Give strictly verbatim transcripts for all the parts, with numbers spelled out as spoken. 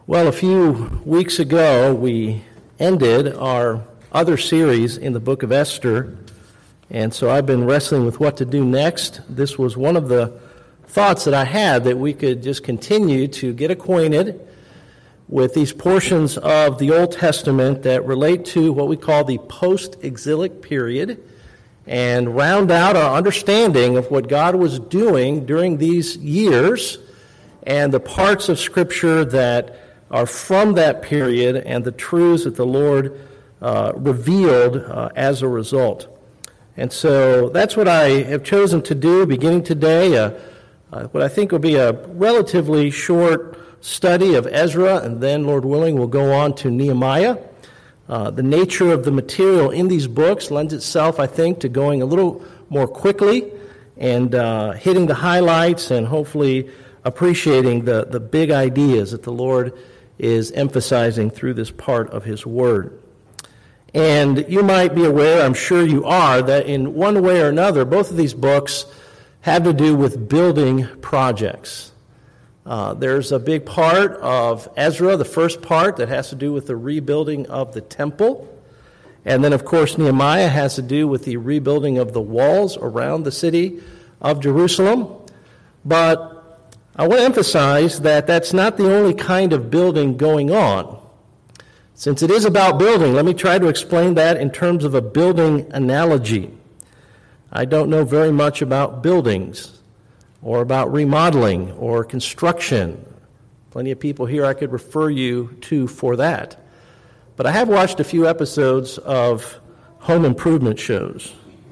Well, a few weeks ago, we ended our other series in the book of Esther, and so I've been wrestling with what to do next. This was one of the thoughts that I had, that we could just continue to get acquainted with these portions of the Old Testament that relate to what we call the post-exilic period, and round out our understanding of what God was doing during these years and the parts of Scripture that are from that period and the truths that the Lord uh, revealed uh, as a result. And so that's what I have chosen to do beginning today, uh, uh, what I think will be a relatively short study of Ezra, and then, Lord willing, we'll go on to Nehemiah. Uh, the nature of the material in these books lends itself, I think, to going a little more quickly and uh, hitting the highlights and hopefully appreciating the, the big ideas that the Lord is emphasizing through this part of His Word. And you might be aware, I'm sure you are, that in one way or another, both of these books have to do with building projects. Uh, there's a big part of Ezra, the first part, that has to do with the rebuilding of the temple. And then, of course, Nehemiah has to do with the rebuilding of the walls around the city of Jerusalem. But I want to emphasize that that's not the only kind of building going on. Since it is about building, let me try to explain that in terms of a building analogy. I don't know very much about buildings or about remodeling or construction. Plenty of people here I could refer you to for that. But I have watched a few episodes of home improvement shows.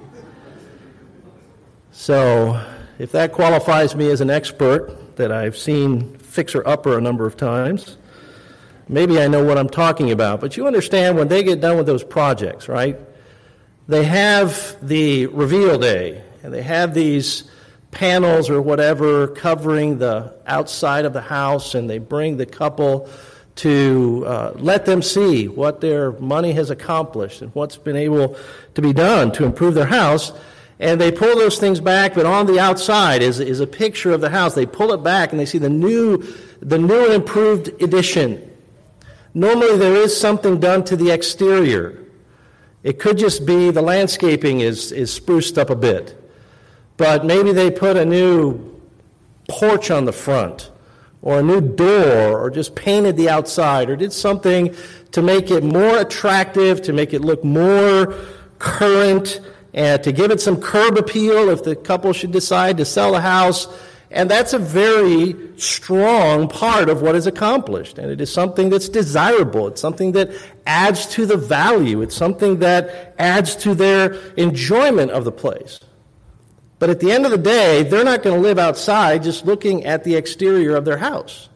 So if that qualifies me as an expert, that I've seen Fixer Upper a number of times, maybe I know what I'm talking about. But you understand, when they get done with those projects, right, they have the reveal day, and they have these panels or whatever covering the outside of the house, and they bring the couple to uh, let them see what their money has accomplished and what's been able to be done to improve their house. And they pull those things back, but on the outside is, is a picture of the house. They pull it back and they see the new, the new and improved edition. Normally there is something done to the exterior. It could just be the landscaping is, is spruced up a bit. But maybe they put a new porch on the front, or a new door, or just painted the outside, or did something to make it more attractive, to make it look more current, and to give it some curb appeal if the couple should decide to sell the house. And that's a very strong part of what is accomplished. And it is something that's desirable. It's something that adds to the value. It's something that adds to their enjoyment of the place. But at the end of the day, they're not going to live outside just looking at the exterior of their house.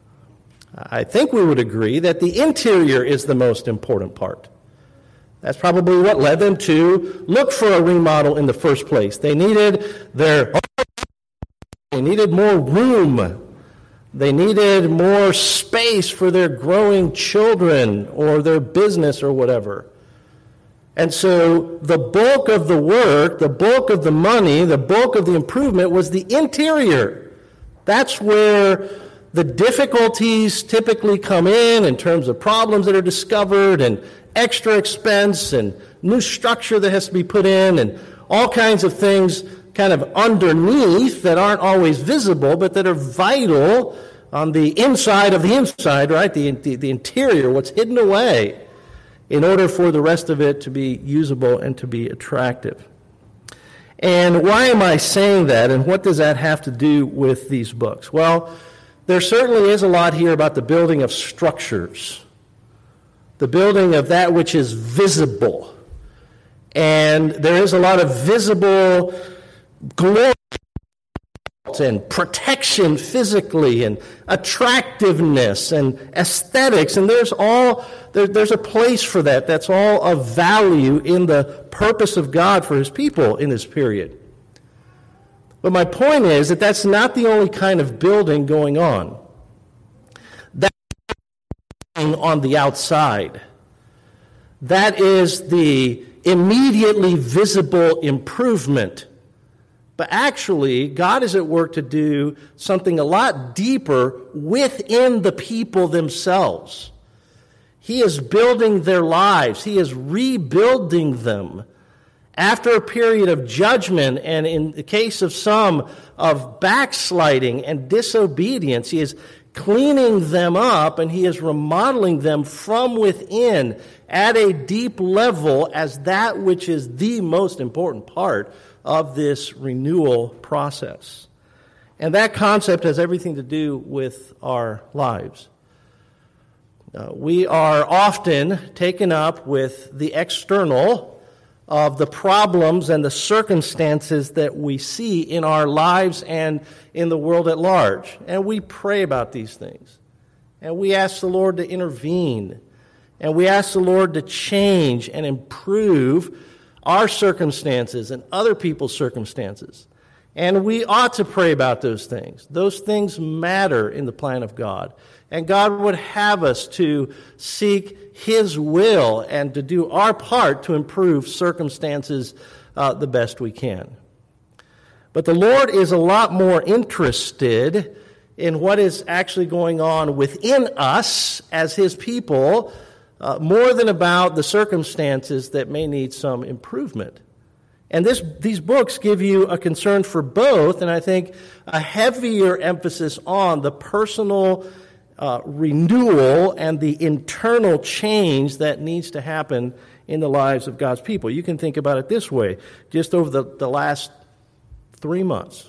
I think we would agree that the interior is the most important part. That's probably what led them to look for a remodel in the first place. They needed their, they needed more room. They needed more space for their growing children or their business or whatever. And so the bulk of the work, the bulk of the money, the bulk of the improvement was the interior. That's where the difficulties typically come in, in terms of problems that are discovered and extra expense and new structure that has to be put in and all kinds of things kind of underneath that aren't always visible but that are vital on the inside of the inside, right? The, the, the interior, what's hidden away, in order for the rest of it to be usable and to be attractive. And why am I saying that, and what does that have to do with these books? Well, there certainly is a lot here about the building of structures, the building of that which is visible. And there is a lot of visible glory and protection physically and attractiveness and aesthetics. And there's all there, there's a place for that. That's all of value in the purpose of God for His people in this period. But my point is that that's not the only kind of building going on. On the outside. That is the immediately visible improvement But actually, God is at work to do something a lot deeper within the people themselves. He is building their lives. He is rebuilding them. After a period of judgment, and in the case of some, of backsliding and disobedience, He is cleaning them up, and He is remodeling them from within at a deep level as that which is the most important part of this renewal process. And that concept has everything to do with our lives. Uh, we are often taken up with the external of the problems and the circumstances that we see in our lives and in the world at large. And we pray about these things. And we ask the Lord to intervene. And we ask the Lord to change and improve our circumstances and other people's circumstances. And we ought to pray about those things. Those things matter in the plan of God. And God would have us to seek His will and to do our part to improve circumstances uh, the best we can. But the Lord is a lot more interested in what is actually going on within us as His people, uh, more than about the circumstances that may need some improvement. And this, these books give you a concern for both, and I think a heavier emphasis on the personal uh, renewal and the internal change that needs to happen in the lives of God's people. You can think about it this way. Just over the, the last three months,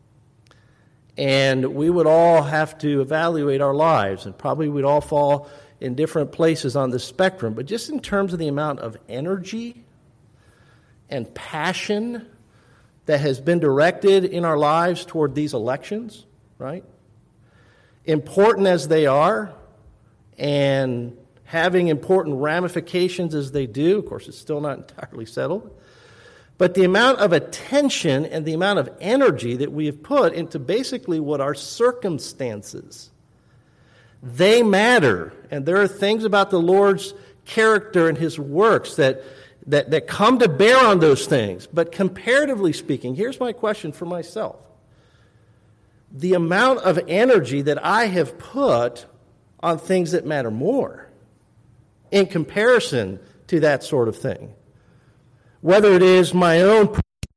and we would all have to evaluate our lives, and probably we'd all fall in different places on the spectrum, but just in terms of the amount of energy and passion that has been directed in our lives toward these elections, right? Important as they are, and having important ramifications as they do, of course, it's still not entirely settled, but the amount of attention and the amount of energy that we have put into basically what are circumstances, they matter. And there are things about the Lord's character and His works that, that, that come to bear on those things. But comparatively speaking, here's my question for myself. The amount of energy that I have put on things that matter more in comparison to that sort of thing. Whether it is my own,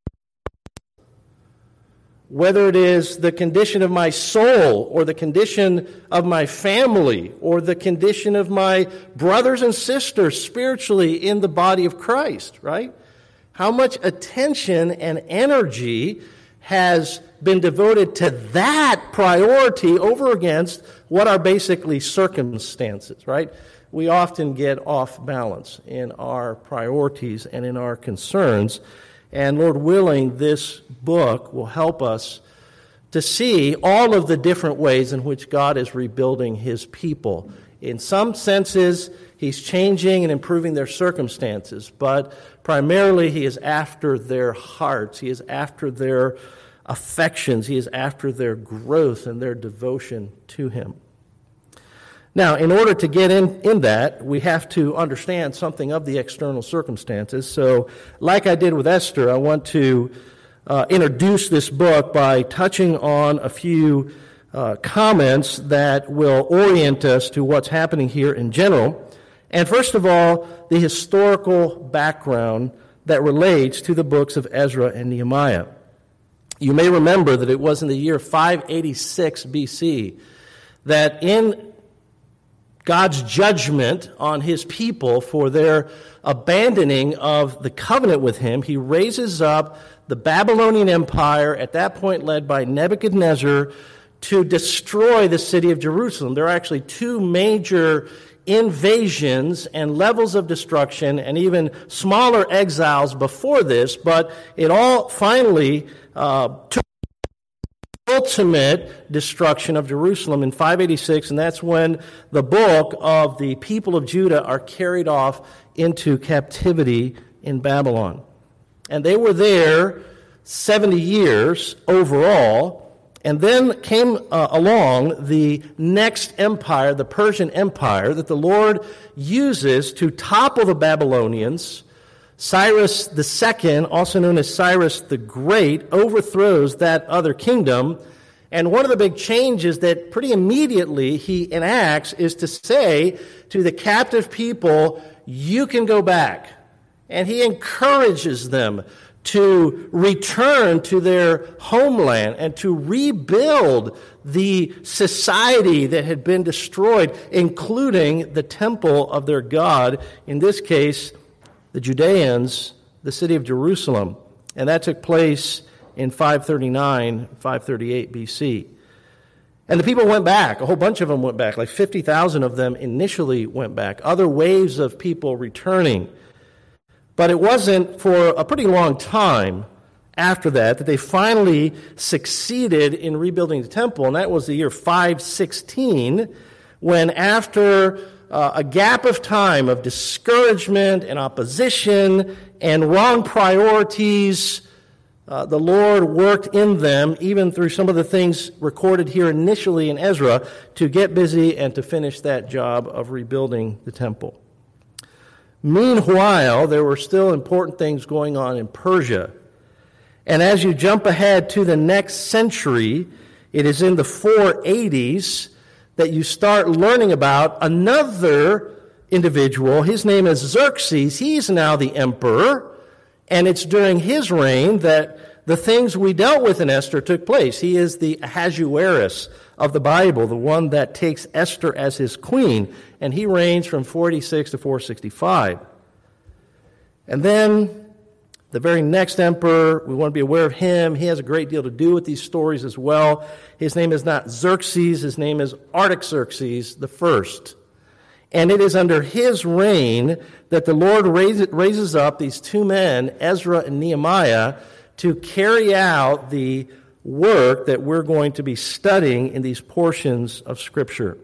whether it is the condition of my soul, or the condition of my family, or the condition of my brothers and sisters spiritually in the body of Christ, right? How much attention and energy has been devoted to that priority over against what are basically circumstances, right? We often get off balance in our priorities and in our concerns. And Lord willing, this book will help us to see all of the different ways in which God is rebuilding His people. In some senses, He's changing and improving their circumstances, but primarily He is after their hearts. He is after their affections. He is after their growth and their devotion to Him. Now, in order to get in, in that, we have to understand something of the external circumstances. So, like I did with Esther, I want to uh, introduce this book by touching on a few uh, comments that will orient us to what's happening here in general. And first of all, the historical background that relates to the books of Ezra and Nehemiah. You may remember that it was in the year five eighty-six B C that in God's judgment on His people for their abandoning of the covenant with Him, He raises up the Babylonian Empire, at that point led by Nebuchadnezzar, to destroy the city of Jerusalem. There are actually two major invasions and levels of destruction and even smaller exiles before this, but it all finally uh, took ultimate destruction of Jerusalem in five eighty-six, and that's when the bulk of the people of Judah are carried off into captivity in Babylon. And they were there seventy years overall, and then came uh, along the next empire, the Persian Empire, that the Lord uses to topple the Babylonians, Cyrus the Second, also known as Cyrus the Great, overthrows that other kingdom. And one of the big changes that pretty immediately he enacts is to say to the captive people, you can go back. And he encourages them to return to their homeland and to rebuild the society that had been destroyed, including the temple of their God, in this case, the Judeans, the city of Jerusalem. And that took place in five thirty-nine, five thirty-eight B C. And the people went back. A whole bunch of them went back. Like fifty thousand of them initially went back. Other waves of people returning. But it wasn't for a pretty long time after that that they finally succeeded in rebuilding the temple. And that was the year five sixteen, when after uh, a gap of time of discouragement and opposition and wrong priorities, uh, the Lord worked in them, even through some of the things recorded here initially in Ezra, to get busy and to finish that job of rebuilding the temple. Meanwhile, there were still important things going on in Persia. And as you jump ahead to the next century, it is in the four eighties that you start learning about another individual. His name is Xerxes. He's now the emperor. And it's during his reign that the things we dealt with in Esther took place. He is the Ahasuerus of the Bible, the one that takes Esther as his queen, and he reigns from four eighty-six to four sixty-five. And then the very next emperor, we want to be aware of him. He has a great deal to do with these stories as well. His name is not Xerxes, his name is Artaxerxes the First. And it is under his reign that the Lord raises up these two men, Ezra and Nehemiah, to carry out the work that we're going to be studying in these portions of Scripture.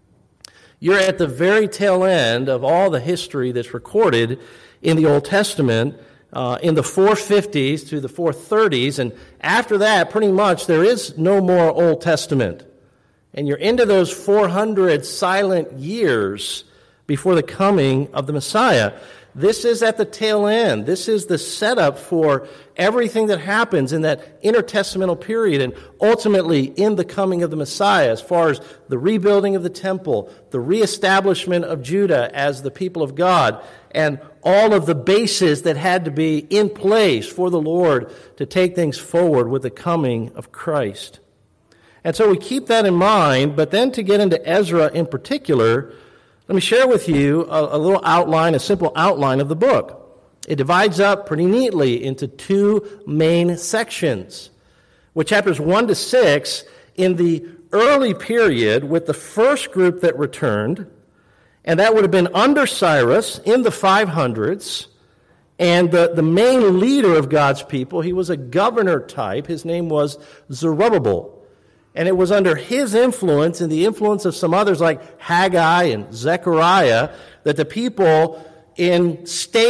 You're at the very tail end of all the history that's recorded in the Old Testament, uh, in the four fifties to the four thirties, and after that, pretty much, there is no more Old Testament. And you're into those four hundred silent years before the coming of the Messiah. This is at the tail end. This is the setup for everything that happens in that intertestamental period and ultimately in the coming of the Messiah, as far as the rebuilding of the temple, the reestablishment of Judah as the people of God, and all of the bases that had to be in place for the Lord to take things forward with the coming of Christ. And so we keep that in mind, but then to get into Ezra in particular, let me share with you a, a little outline, a simple outline of the book. It divides up pretty neatly into two main sections, with chapters one to six in the early period with the first group that returned, and that would have been under Cyrus in the five hundreds, and the, the main leader of God's people, he was a governor type, his name was Zerubbabel. And it was under his influence and the influence of some others like Haggai and Zechariah that the people in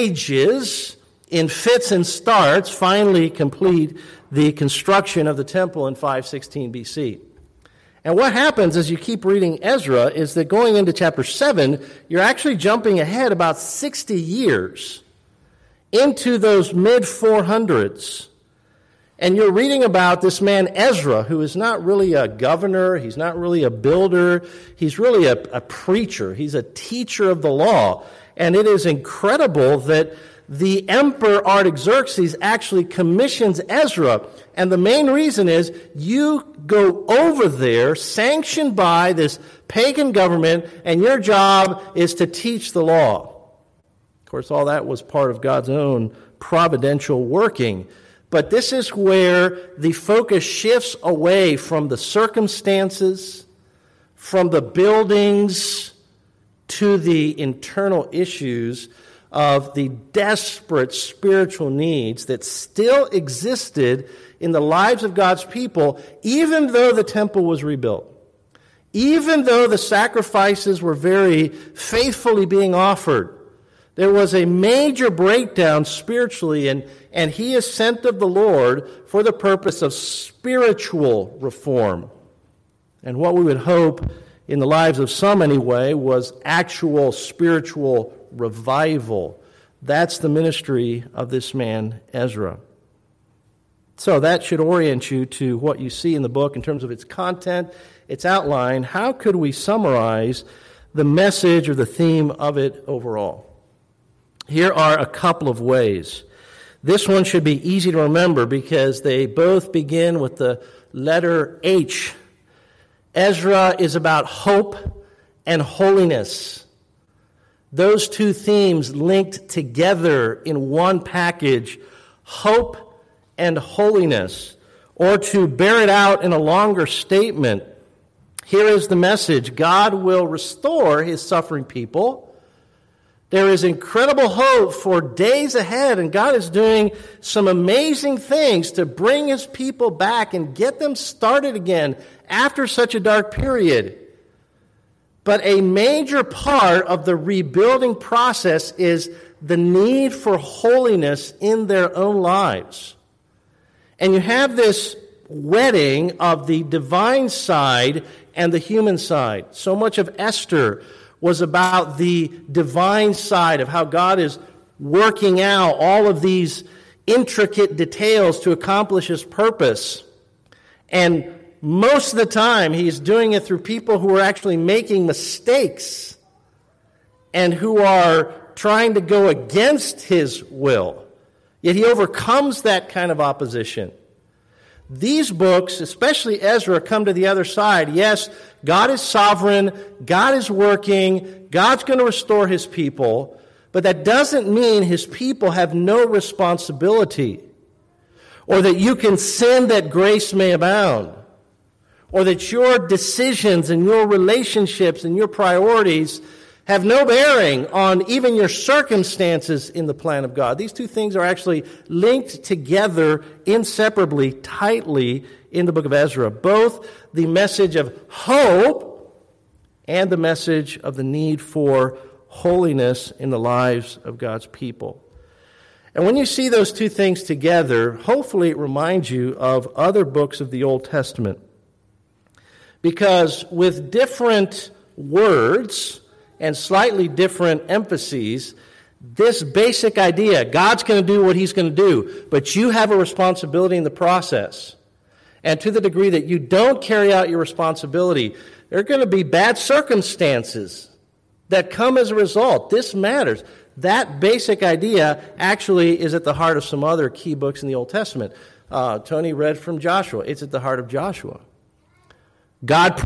stages, in fits and starts, finally complete the construction of the temple in five sixteen B C. And what happens as you keep reading Ezra is that going into chapter seven, you're actually jumping ahead about sixty years into those mid four hundreds. And you're reading about this man Ezra, who is not really a governor, he's not really a builder, he's really a, a preacher, he's a teacher of the law. And it is incredible that the emperor Artaxerxes actually commissions Ezra. And the main reason is you go over there, sanctioned by this pagan government, and your job is to teach the law. Of course, all that was part of God's own providential working. But this is where the focus shifts away from the circumstances, from the buildings, to the internal issues of the desperate spiritual needs that still existed in the lives of God's people, even though the temple was rebuilt. Even though the sacrifices were very faithfully being offered, there was a major breakdown spiritually, and, and he is sent of the Lord for the purpose of spiritual reform. And what we would hope in the lives of some anyway was actual spiritual revival. That's the ministry of this man, Ezra. So that should orient you to what you see in the book in terms of its content, its outline. How could we summarize the message or the theme of it overall? Here are a couple of ways. This one should be easy to remember because they both begin with the letter H. Ezra is about hope and holiness. Those two themes linked together in one package, hope and holiness. Or to bear it out in a longer statement, here is the message: God will restore his suffering people. There is incredible hope for days ahead, and God is doing some amazing things to bring his people back and get them started again after such a dark period. But a major part of the rebuilding process is the need for holiness in their own lives. And you have this wedding of the divine side and the human side. So much of Esther was about the divine side of how God is working out all of these intricate details to accomplish his purpose. And most of the time, he's doing it through people who are actually making mistakes and who are trying to go against his will. Yet he overcomes that kind of opposition. These books, especially Ezra, come to the other side. Yes, God is sovereign, God is working, God's going to restore his people, but that doesn't mean his people have no responsibility, or that you can sin that grace may abound, or that your decisions and your relationships and your priorities have no bearing on even your circumstances in the plan of God. These two things are actually linked together inseparably, tightly in the book of Ezra. Both the message of hope and the message of the need for holiness in the lives of God's people. And when you see those two things together, hopefully it reminds you of other books of the Old Testament. Because with different words and slightly different emphases, this basic idea, God's going to do what he's going to do, but you have a responsibility in the process. And to the degree that you don't carry out your responsibility, there are going to be bad circumstances that come as a result. This matters. That basic idea actually is at the heart of some other key books in the Old Testament. Uh, Tony read from Joshua. It's at the heart of Joshua. God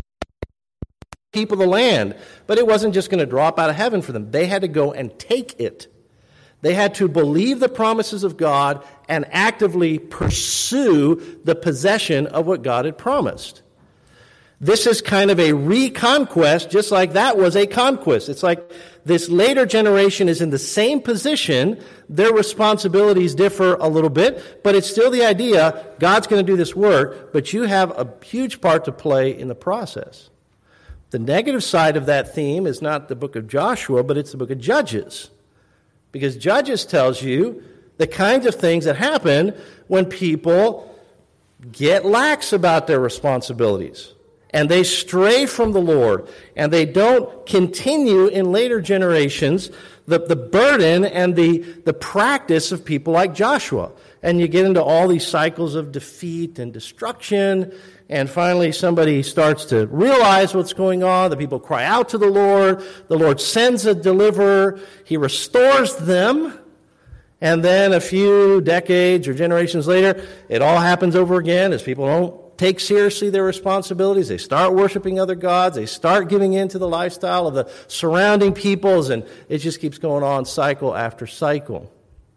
people the land, but it wasn't just going to drop out of heaven for them. They had to go and take it. They had to believe the promises of God and actively pursue the possession of what God had promised. This is kind of a reconquest, just like that was a conquest. It's like this later generation is in the same position. Their responsibilities differ a little bit, but it's still the idea, God's going to do this work, but you have a huge part to play in the process. The negative side of that theme is not the book of Joshua, but it's the book of Judges. Because Judges tells you the kinds of things that happen when people get lax about their responsibilities. And they stray from the Lord. And they don't continue in later generations the, the burden and the, the practice of people like Joshua. And you get into all these cycles of defeat and destruction. And finally, somebody starts to realize what's going on. The people cry out to the Lord. The Lord sends a deliverer. He restores them. And then a few decades or generations later, it all happens over again as people don't take seriously their responsibilities. They start worshiping other gods. They start giving in to the lifestyle of the surrounding peoples. And it just keeps going on cycle after cycle.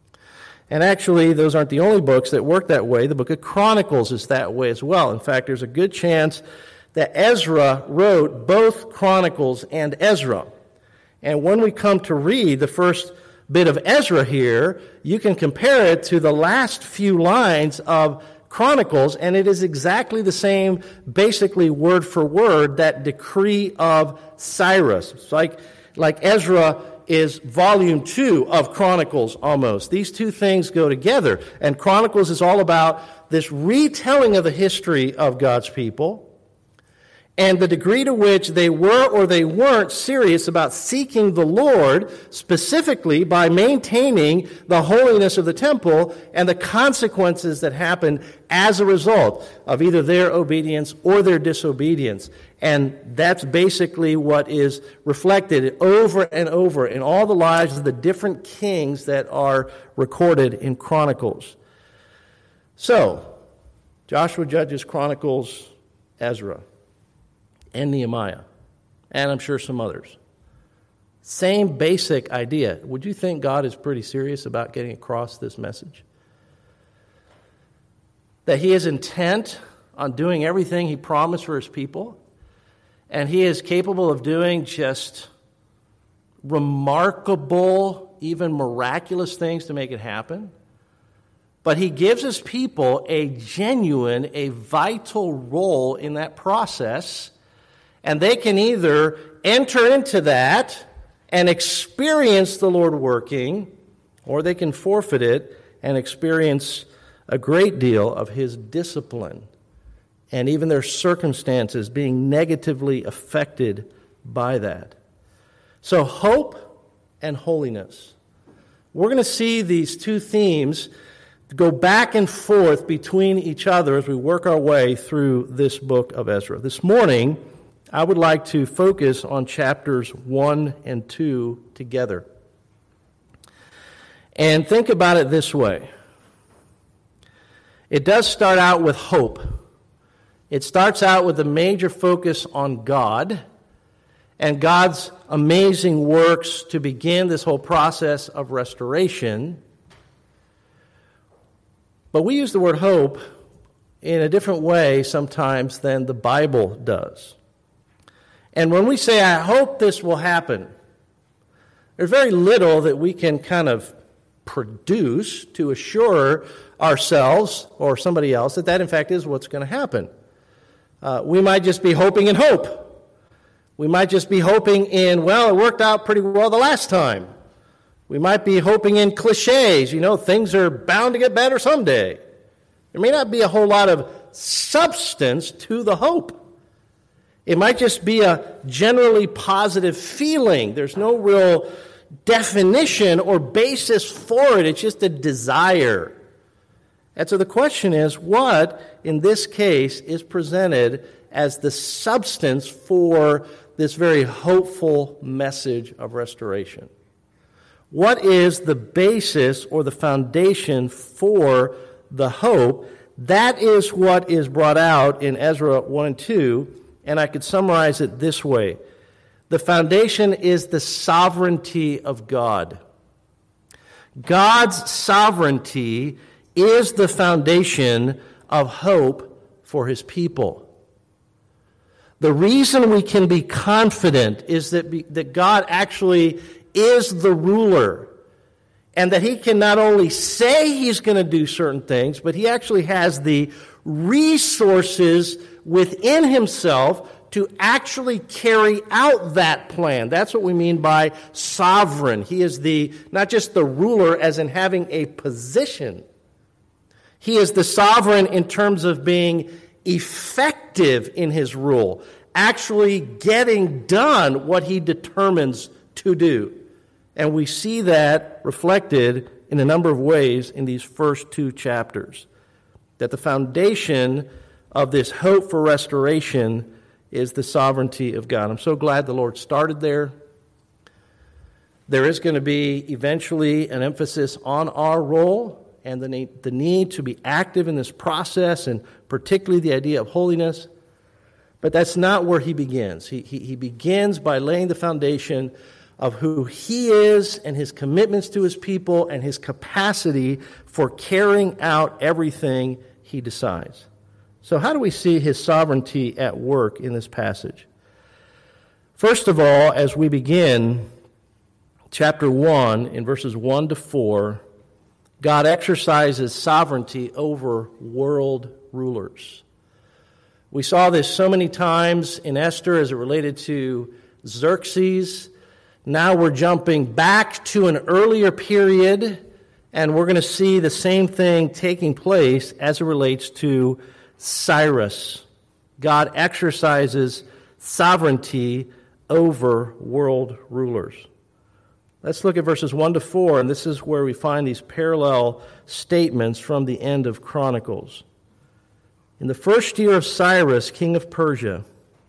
And actually, those aren't the only books that work that way. The book of Chronicles is that way as well. In fact, there's a good chance that Ezra wrote both Chronicles and Ezra. And when we come to read the first bit of Ezra here, you can compare it to the last few lines of Chronicles, and it is exactly the same, basically word for word, that decree of Cyrus. It's like, like Ezra is volume two of Chronicles almost. These two things go together. And Chronicles is all about this retelling of the history of God's people. and the degree to which they were or they weren't serious about seeking the Lord, specifically by maintaining the holiness of the temple and the consequences that happened as a result of either their obedience or their disobedience. And that's basically what is reflected over and over in all the lives of the different kings that are recorded in Chronicles. So, Joshua, Judges, Chronicles, Ezra, and Nehemiah, and I'm sure some others. Same basic idea. Would you think God is pretty serious about getting across this message? That he is intent on doing everything he promised for his people, and he is capable of doing just remarkable, even miraculous things to make it happen. But he gives his people a genuine, a vital role in that process. And they can either enter into that and experience the Lord working, or they can forfeit it and experience a great deal of his discipline, and even their circumstances being negatively affected by that. So hope and holiness. We're going to see these two themes go back and forth between each other as we work our way through this book of Ezra. This morning, I would like to focus on chapters one and two together. And think about it this way. It does start out with hope. It starts out with a major focus on God and God's amazing works to begin this whole process of restoration. But we use the word hope in a different way sometimes than the Bible does. And when we say, I hope this will happen, there's very little that we can kind of produce to assure ourselves or somebody else that that in fact is what's going to happen. Uh, we might just be hoping in hope. We might just be hoping in, well, it worked out pretty well the last time. We might be hoping in cliches, you know, things are bound to get better someday. There may not be a whole lot of substance to the hope. It might just be a generally positive feeling. There's no real definition or basis for it. It's just a desire. And so the question is, what, in this case, is presented as the substance for this very hopeful message of restoration? What is the basis or the foundation for the hope? That is what is brought out in Ezra one and two, and I could summarize it this way. The foundation is the sovereignty of God. God's sovereignty is the foundation of hope for his people. The reason we can be confident is that, be, that God actually is the ruler, and that he can not only say he's going to do certain things, but he actually has the resources within himself to actually carry out that plan. That's what we mean by sovereign. He is the not just the ruler as in having a position. He is the sovereign in terms of being effective in his rule, actually getting done what he determines to do. And we see that reflected in a number of ways in these first two chapters. That the foundation of this hope for restoration is the sovereignty of God. I'm so glad the Lord started there. There is going to be eventually an emphasis on our role and the need, the need to be active in this process, and particularly the idea of holiness. But that's not where he begins. He, he, he begins by laying the foundation of who he is and his commitments to his people and his capacity for carrying out everything he decides. So how do we see his sovereignty at work in this passage? First of all, as we begin chapter one in verses one to four, God exercises sovereignty over world rulers. We saw this so many times in Esther as it related to Xerxes. Now we're jumping back to an earlier period, and we're going to see the same thing taking place as it relates to Cyrus. God exercises sovereignty over world rulers. Let's look at verses one to four, and this is where we find these parallel statements from the end of Chronicles. In the first year of Cyrus, king of Persia,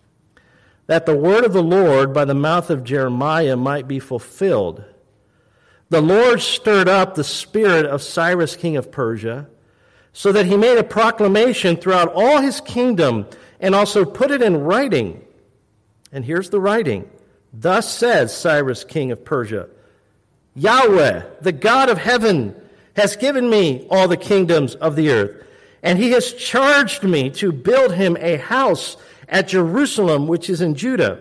that the word of the Lord by the mouth of Jeremiah might be fulfilled, the Lord stirred up the spirit of Cyrus, king of Persia, so that he made a proclamation throughout all his kingdom and also put it in writing. And here's the writing. Thus says Cyrus, king of Persia, Yahweh, the God of heaven, has given me all the kingdoms of the earth, and he has charged me to build him a house at Jerusalem, which is in Judah.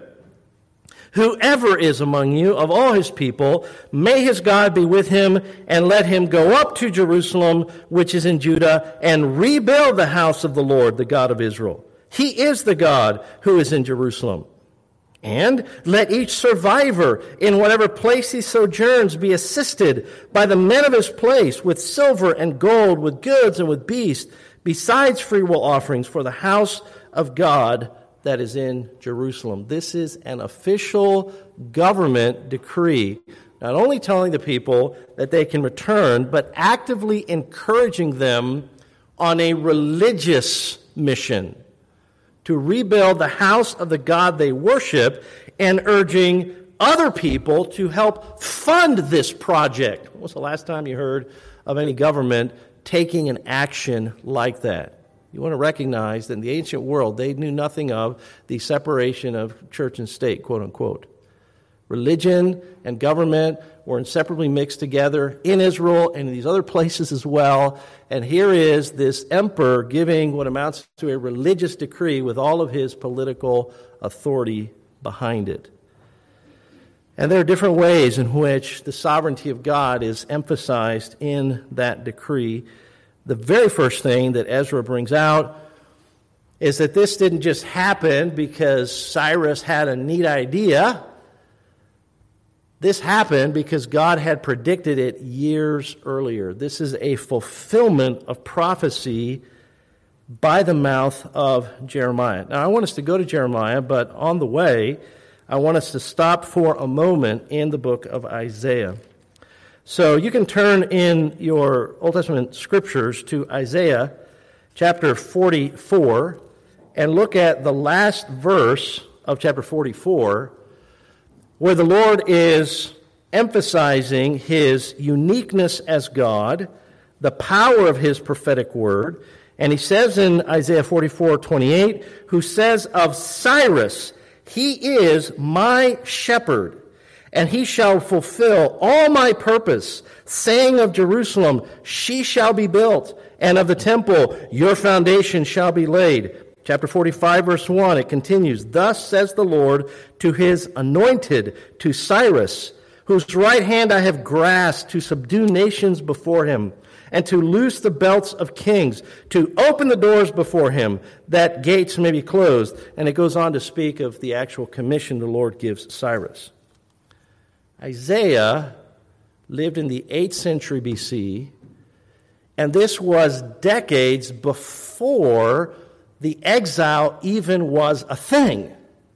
Whoever is among you of all his people, may his God be with him, and let him go up to Jerusalem, which is in Judah, and rebuild the house of the Lord, the God of Israel. He is the God who is in Jerusalem. And let each survivor in whatever place he sojourns be assisted by the men of his place with silver and gold, with goods and with beasts, besides freewill offerings for the house of God that is in Jerusalem. This is an official government decree, not only telling the people that they can return, but actively encouraging them on a religious mission to rebuild the house of the God they worship, and urging other people to help fund this project. When was the last time you heard of any government taking an action like that? You want to recognize that in the ancient world, they knew nothing of the separation of church and state, quote unquote. Religion and government were inseparably mixed together in Israel and in these other places as well. And here is this emperor giving what amounts to a religious decree with all of his political authority behind it. And there are different ways in which the sovereignty of God is emphasized in that decree. The very first thing that Ezra brings out is that this didn't just happen because Cyrus had a neat idea. This happened because God had predicted it years earlier. This is a fulfillment of prophecy by the mouth of Jeremiah. Now, I want us to go to Jeremiah, but on the way, I want us to stop for a moment in the book of Isaiah. So you can turn in your Old Testament scriptures to Isaiah chapter forty-four and look at the last verse of chapter forty-four, where the Lord is emphasizing his uniqueness as God, the power of his prophetic word. And he says in Isaiah forty-four twenty-eight, who says of Cyrus, he is my shepherd, and he shall fulfill all my purpose, saying of Jerusalem, she shall be built, and of the temple, your foundation shall be laid. Chapter forty-five, verse one, it continues, thus says the Lord to his anointed, to Cyrus, whose right hand I have grasped to subdue nations before him, and to loose the belts of kings, to open the doors before him, that gates may be closed. And it goes on to speak of the actual commission the Lord gives Cyrus. Isaiah lived in the eighth century B C, and this was decades before the exile even was a thing.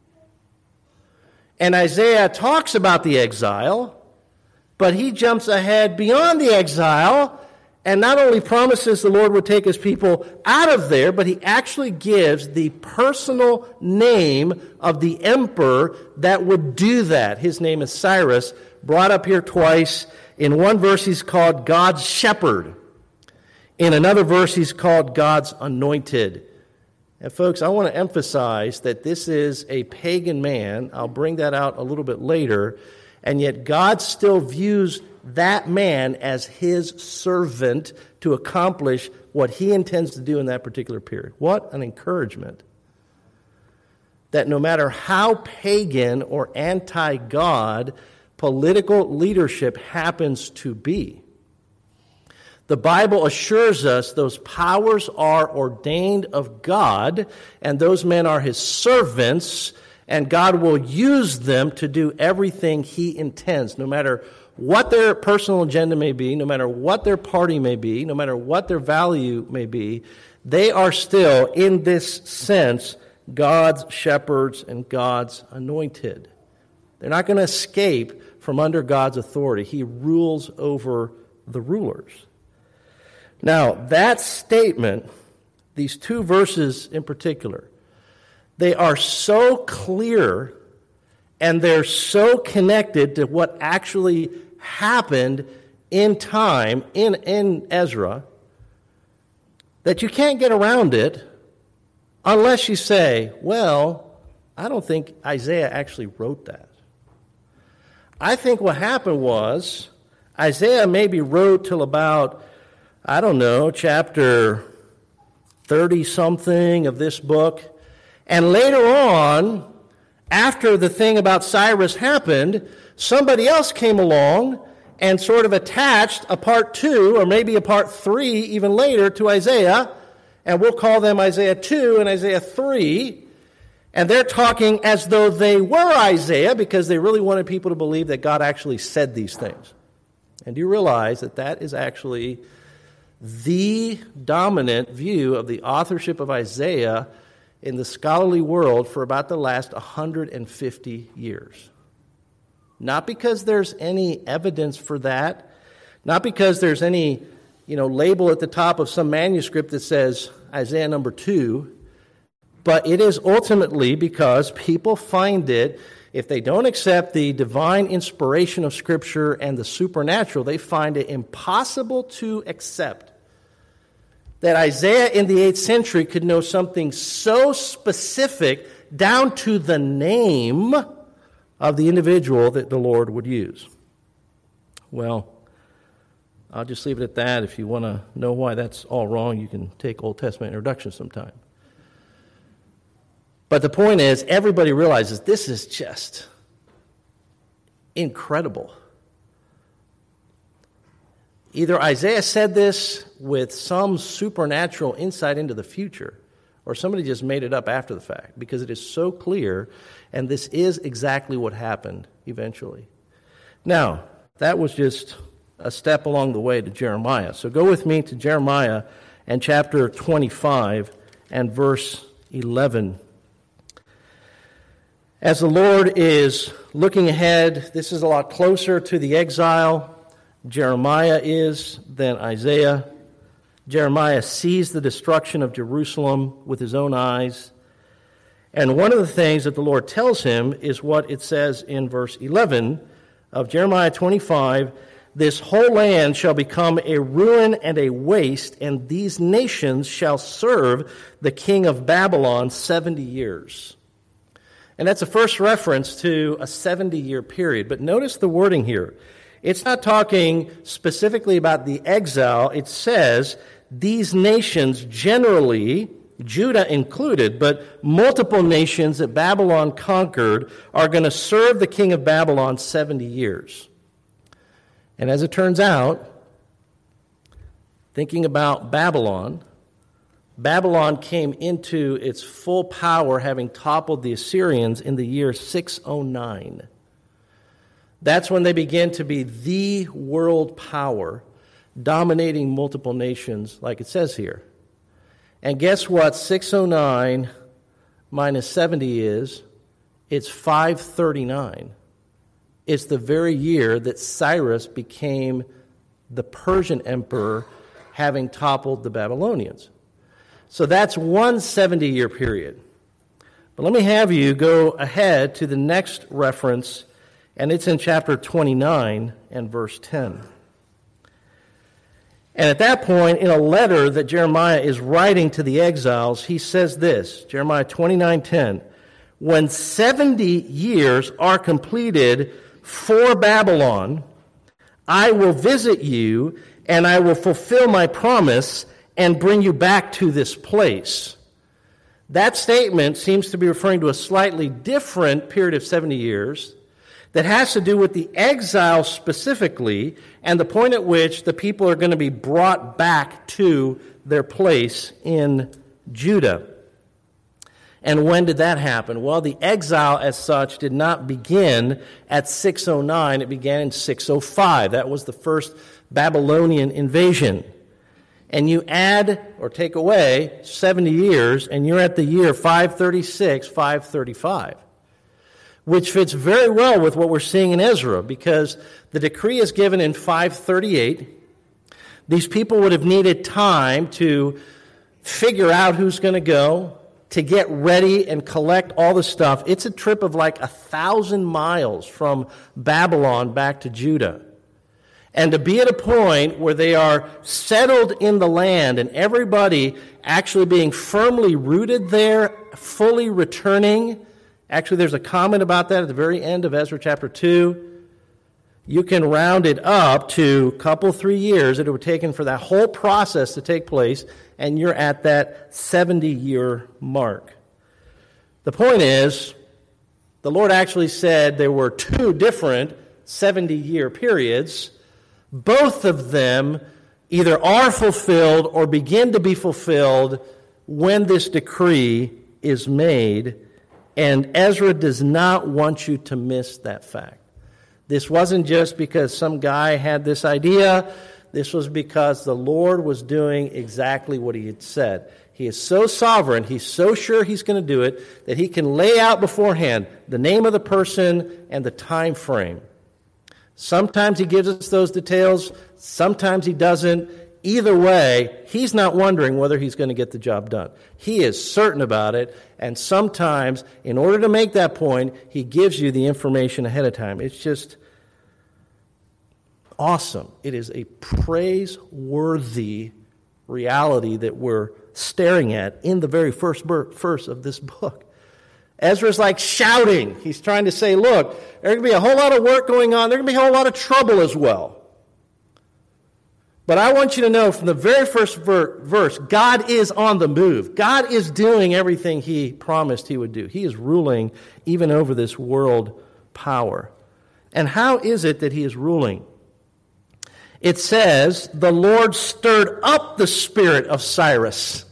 And Isaiah talks about the exile, but he jumps ahead beyond the exile and not only promises the Lord would take his people out of there, but he actually gives the personal name of the emperor that would do that. His name is Cyrus, brought up here twice. In one verse, he's called God's shepherd. In another verse, he's called God's anointed. And folks, I want to emphasize that this is a pagan man. I'll bring that out a little bit later. And yet God still views that man as his servant to accomplish what he intends to do in that particular period. What an encouragement. That no matter how pagan or anti-God political leadership happens to be, the Bible assures us those powers are ordained of God, and those men are his servants, and God will use them to do everything he intends, no matter what their personal agenda may be, no matter what their party may be, no matter what their value may be. They are still, in this sense, God's shepherds and God's anointed. They're not going to escape from under God's authority. He rules over the rulers. Now, that statement, these two verses in particular, they are so clear and they're so connected to what actually happened in time in, in Ezra that you can't get around it unless you say, well, I don't think Isaiah actually wrote that. I think what happened was Isaiah maybe wrote till about, I don't know, chapter thirty-something of this book. And later on, after the thing about Cyrus happened, somebody else came along and sort of attached a part two, or maybe a part three even later, to Isaiah. And we'll call them Isaiah two and Isaiah three. And they're talking as though they were Isaiah because they really wanted people to believe that God actually said these things. And you realize that that is actually the dominant view of the authorship of Isaiah in the scholarly world for about the last one hundred fifty years. Not because there's any evidence for that, not because there's any, you know, label at the top of some manuscript that says Isaiah number two, but it is ultimately because people find it, if they don't accept the divine inspiration of Scripture and the supernatural, they find it impossible to accept that Isaiah in the eighth century could know something so specific down to the name of the individual that the Lord would use. Well, I'll just leave it at that. If you want to know why that's all wrong, you can take Old Testament introduction sometime. But the point is, everybody realizes this is just incredible. Either Isaiah said this with some supernatural insight into the future, or somebody just made it up after the fact, because it is so clear, and this is exactly what happened eventually. Now, that was just a step along the way to Jeremiah. So go with me to Jeremiah and chapter twenty-five and verse eleven. As the Lord is looking ahead, this is a lot closer to the exile Jeremiah is than Isaiah. Jeremiah sees the destruction of Jerusalem with his own eyes. And one of the things that the Lord tells him is what it says in verse eleven of Jeremiah twenty-five, "This whole land shall become a ruin and a waste, and these nations shall serve the king of Babylon seventy years." And that's a first reference to a seventy-year period. But notice the wording here. It's not talking specifically about the exile. It says these nations generally, Judah included, but multiple nations that Babylon conquered are going to serve the king of Babylon seventy years. And as it turns out, thinking about Babylon, Babylon came into its full power having toppled the Assyrians in the year six oh nine. That's when they began to be the world power, dominating multiple nations, like it says here. And guess what six oh nine minus seventy is? It's five thirty-nine. It's the very year that Cyrus became the Persian emperor, having toppled the Babylonians. So that's one seventy-year period. But let me have you go ahead to the next reference, and it's in chapter twenty-nine and verse ten. And at that point, in a letter that Jeremiah is writing to the exiles, he says this, Jeremiah twenty-nine ten, "When seventy years are completed for Babylon, I will visit you, and I will fulfill my promise and bring you back to this place." That statement seems to be referring to a slightly different period of seventy years that has to do with the exile specifically and the point at which the people are going to be brought back to their place in Judah. And when did that happen? Well, the exile as such did not begin at six oh nine. It began in six oh five. That was the first Babylonian invasion. and you add or take away seventy years, and you're at the year five thirty-six, five thirty-five, which fits very well with what we're seeing in Ezra, because the decree is given in five thirty-eight. These people would have needed time to figure out who's going to go, to get ready and collect all the stuff. It's a trip of like a thousand miles from Babylon back to Judah. And to be at a point where they are settled in the land and everybody actually being firmly rooted there, fully returning. Actually, there's a comment about that at the very end of Ezra chapter two. You can round it up to a couple, three years that it would have taken for that whole process to take place, and you're at that seventy-year mark. The point is, the Lord actually said there were two different seventy-year periods. Both of them either are fulfilled or begin to be fulfilled when this decree is made, and Ezra does not want you to miss that fact. This wasn't just because some guy had this idea. This was because the Lord was doing exactly what he had said. He is so sovereign, he's so sure he's going to do it, that he can lay out beforehand the name of the person and the time frame. Sometimes he gives us those details, sometimes he doesn't. Either way, he's not wondering whether he's going to get the job done. He is certain about it, and sometimes, in order to make that point, he gives you the information ahead of time. It's just awesome. It is a praiseworthy reality that we're staring at in the very first verse of this book. Ezra's like shouting. He's trying to say, look, there's going to be a whole lot of work going on. There's going to be a whole lot of trouble as well. But I want you to know from the very first ver- verse, God is on the move. God is doing everything he promised he would do. He is ruling even over this world power. And how is it that he is ruling? It says, the Lord stirred up the spirit of Cyrus.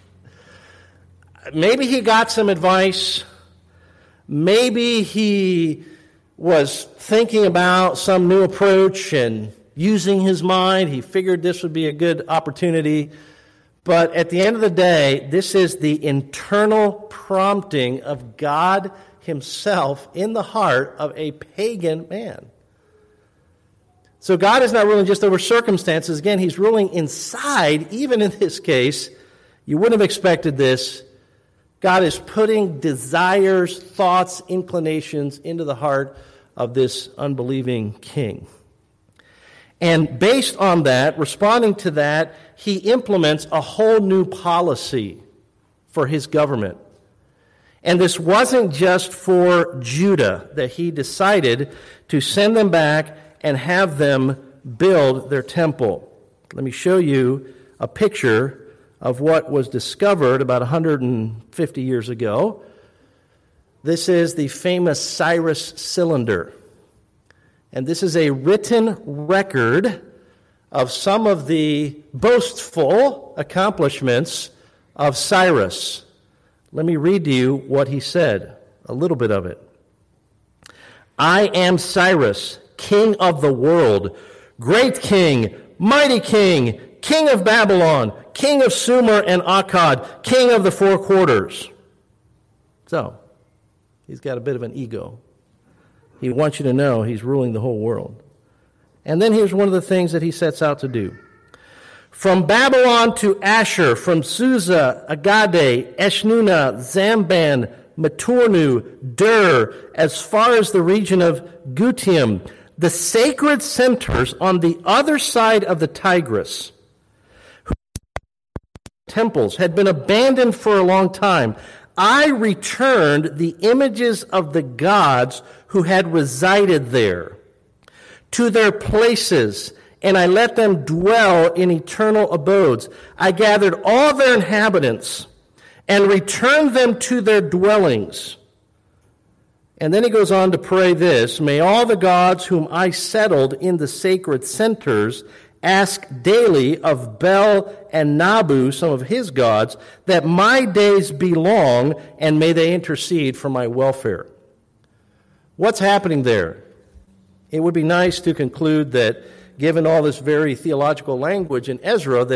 Maybe he got some advice. Maybe he was thinking about some new approach and using his mind. He figured this would be a good opportunity. But at the end of the day, this is the internal prompting of God himself in the heart of a pagan man. So God is not ruling just over circumstances. Again, he's ruling inside. Even in this case, you wouldn't have expected this. God is putting desires, thoughts, inclinations into the heart of this unbelieving king. And based on that, responding to that, he implements a whole new policy for his government. And this wasn't just for Judah, that he decided to send them back and have them build their temple. Let me show you a picture of what was discovered about one hundred fifty years ago. This is the famous Cyrus Cylinder. And this is a written record of some of the boastful accomplishments of Cyrus. Let me read to you what he said, a little bit of it. I am Cyrus, king of the world, great king, mighty king, king of Babylon, king of Sumer and Akkad, king of the four quarters. So, he's got a bit of an ego. He wants you to know he's ruling the whole world. And then here's one of the things that he sets out to do. From Babylon to Asher, from Susa, Agade, Eshnuna, Zamban, Maturnu, Dur, as far as the region of Gutium, the sacred centers on the other side of the Tigris, whose temples had been abandoned for a long time, I returned the images of the gods who had resided there to their places, and I let them dwell in eternal abodes. I gathered all their inhabitants and returned them to their dwellings. And then he goes on to pray this, may all the gods whom I settled in the sacred centers ask daily of Bel and Nabu, some of his gods, that my days be long, and may they intercede for my welfare. What's happening there? It would be nice to conclude that, given all this very theological language in Ezra, that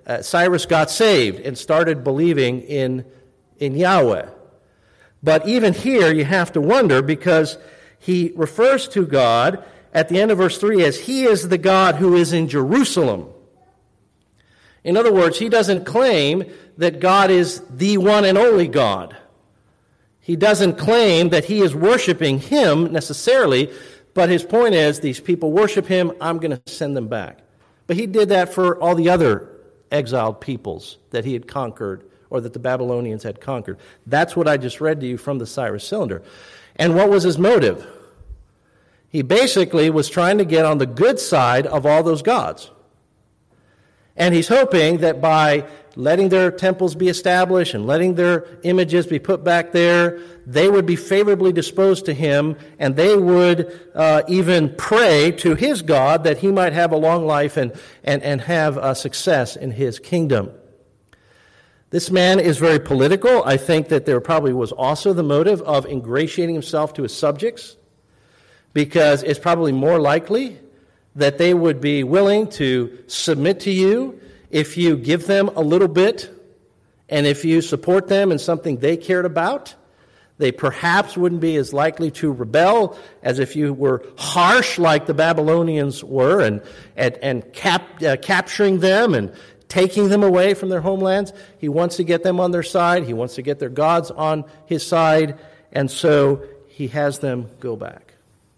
uh, Cyrus got saved and started believing in, in Yahweh. But even here, you have to wonder, because he refers to God at the end of verse three as He is the God who is in Jerusalem. In other words, he doesn't claim that God is the one and only God. He doesn't claim that he is worshiping Him necessarily, but his point is, these people worship Him, I'm going to send them back. But he did that for all the other exiled peoples that he had conquered, or that the Babylonians had conquered. That's what I just read to you from the Cyrus Cylinder. And what was his motive? He basically was trying to get on the good side of all those gods. And he's hoping that by letting their temples be established and letting their images be put back there, they would be favorably disposed to him, and they would uh, even pray to his God that he might have a long life and, and, and have uh, success in his kingdom. This man is very political. I think that there probably was also the motive of ingratiating himself to his subjects, because it's probably more likely that they would be willing to submit to you if you give them a little bit, and if you support them in something they cared about. They perhaps wouldn't be as likely to rebel as if you were harsh like the Babylonians were, and and, and cap, uh, capturing them and taking them away from their homelands. He wants to get them on their side. He wants to get their gods on his side, and so he has them go back.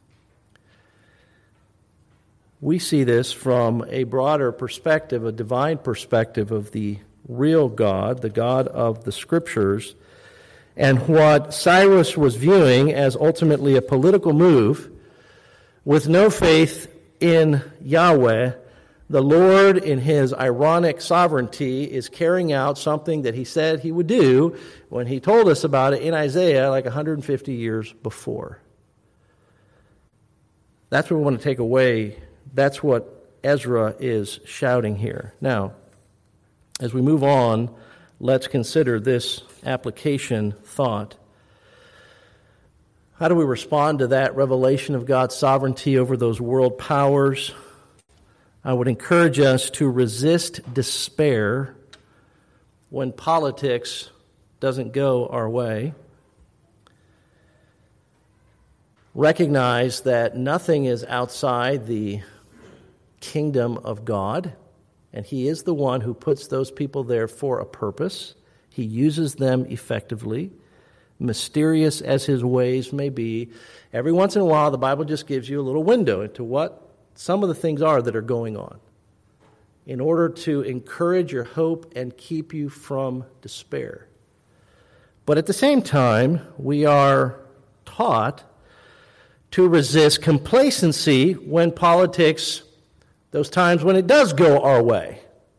We see this from a broader perspective, a divine perspective of the real God, the God of the Scriptures, and what Cyrus was viewing as ultimately a political move with no faith in Yahweh. The Lord, in his ironic sovereignty, is carrying out something that he said he would do when he told us about it in Isaiah like one hundred fifty years before. That's what we want to take away. That's what Ezra is shouting here. Now, as we move on, let's consider this application thought. How do we respond to that revelation of God's sovereignty over those world powers? I would encourage us to resist despair when politics doesn't go our way. Recognize that nothing is outside the kingdom of God, and He is the one who puts those people there for a purpose. He uses them effectively. Mysterious as His ways may be, every once in a while the Bible just gives you a little window into what some of the things are that are going on, in order to encourage your hope and keep you from despair. But at the same time, we are taught to resist complacency when politics, those times when it does go our way.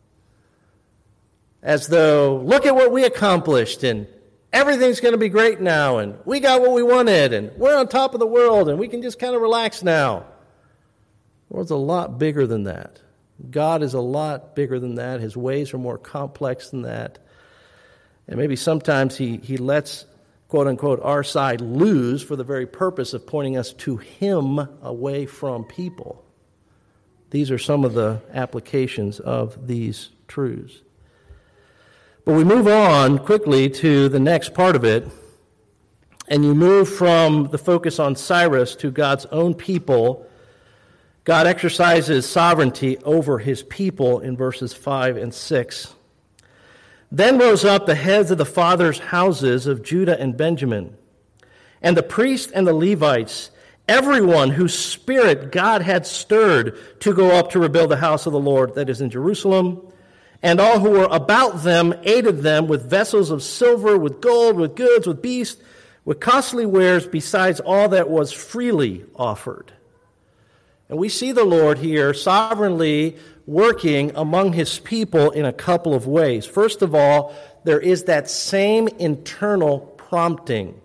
As though, look at what we accomplished, and everything's going to be great now, and we got what we wanted, and we're on top of the world, and we can just kind of relax now. The world's a lot bigger than that. God is a lot bigger than that. His ways are more complex than that. And maybe sometimes he, he lets, quote unquote, our side lose for the very purpose of pointing us to Him away from people. These are some of the applications of these truths. But we move on quickly to the next part of it, and you move from the focus on Cyrus to God's own people. God exercises sovereignty over His people in verses five and six. Then rose up the heads of the fathers' houses of Judah and Benjamin, and the priests and the Levites, everyone whose spirit God had stirred to go up to rebuild the house of the Lord that is in Jerusalem. And all who were about them aided them with vessels of silver, with gold, with goods, with beasts, with costly wares, besides all that was freely offered. And we see the Lord here sovereignly working among His people in a couple of ways. First of all, there is that same internal prompting.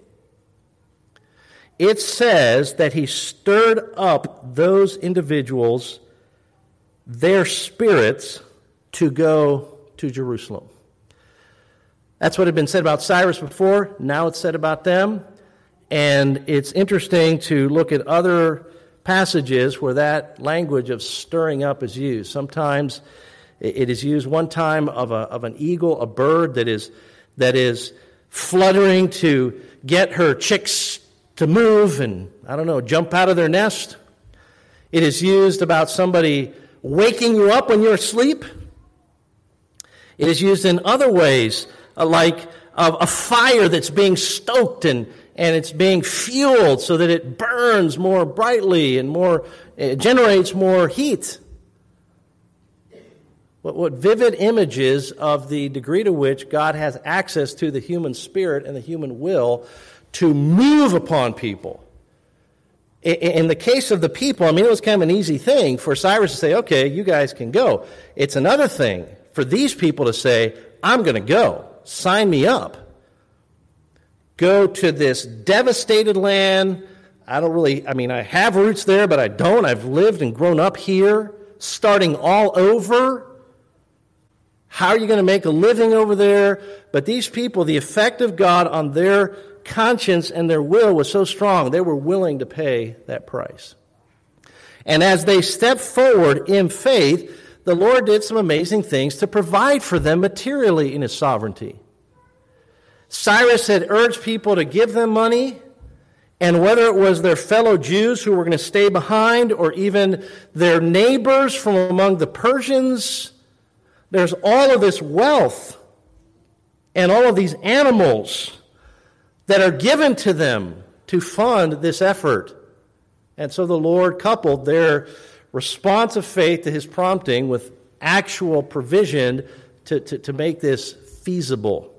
It says that He stirred up those individuals, their spirits, to go to Jerusalem. That's what had been said about Cyrus before. Now it's said about them. And it's interesting to look at other passages where that language of stirring up is used. Sometimes It, it is used one time of, a, of an eagle, a bird that is, that is fluttering to get her chicks to move and, I don't know, jump out of their nest. It is used about somebody waking you up when you're asleep. It is used in other ways, uh, like uh, a fire that's being stoked and, and it's being fueled so that it burns more brightly and more, it generates more heat. What, what vivid images of the degree to which God has access to the human spirit and the human will to move upon people. In, in the case of the people, I mean, it was kind of an easy thing for Cyrus to say, okay, you guys can go. It's another thing for these people to say, I'm going to go. Sign me up. Go to this devastated land. I don't really, I mean, I have roots there, but I don't. I've lived and grown up here, starting all over. How are you going to make a living over there? But these people, the effect of God on their conscience and their will was so strong, they were willing to pay that price. And as they stepped forward in faith, the Lord did some amazing things to provide for them materially in His sovereignty. Cyrus had urged people to give them money, and whether it was their fellow Jews who were going to stay behind or even their neighbors from among the Persians, there's all of this wealth and all of these animals that are given to them to fund this effort. And so the Lord coupled their response of faith to His prompting with actual provision to, to, to make this feasible.